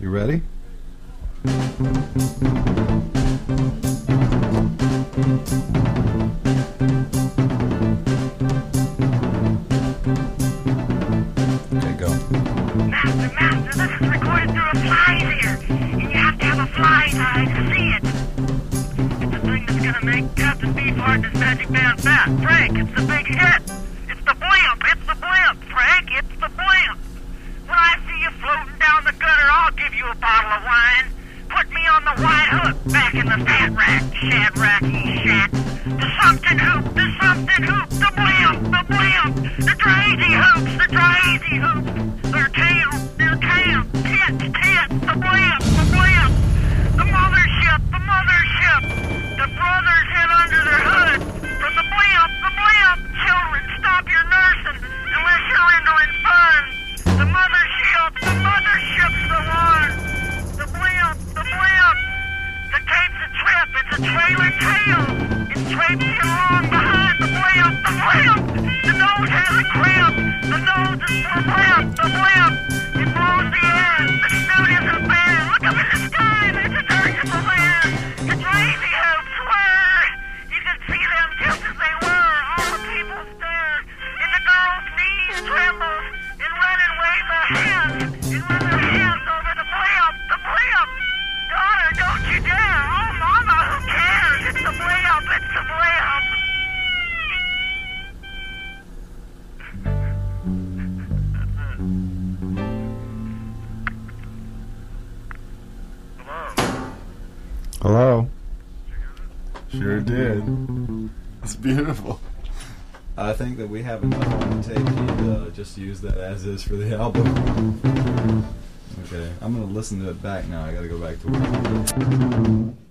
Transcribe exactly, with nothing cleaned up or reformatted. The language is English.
You ready? Okay, go. Master, Master, this is recorded through a fly ear, and you have to have a fly's eye to see it. It's the thing that's gonna make Captain Beefheart and his magic band fat. Frank, it's the big hit. It's the blimp, it's the blimp, Frank, it's the blimp. When I see you floating down the gutter, I'll give you a bottle of wine. Put me on the white hook, back in the fat rack, shadracky shack. The something hoop, the something hoop, the blimp, the blimp. The crazy hoops, the crazy hoops. Their camp, their camp, tits, tits, the blimp, the blimp. The mothership, the mothership. The brothers head under their hood. From the blimp, the blimp. Children, stop your nursing, unless you're rendering fun. The mothership, the mothership's the one. The blimp, the blimp. The cape's a trip, it's a trailer tail. It's traipsing along behind the blimp, the blimp. The nose has a cramp. The nose is for blimp, the blimp. It blows the air. The snoot isn't bare. Look up in the sky, there's a dirigible there. The crazy hopes were. You can see them just as they were. All the people stare. And the girl's knees tremble. And run and wave their hands. And run their hands over the blimp, the blimp. Daughter, don't you dare. Oh, mama, who cares? It's the blimp, it's the blimp. Hello? Sure did. It's beautiful. I think that we have enough on the tape. He'd uh, just use that as is for the album. Okay, I'm gonna listen to it back now. I gotta go back to work.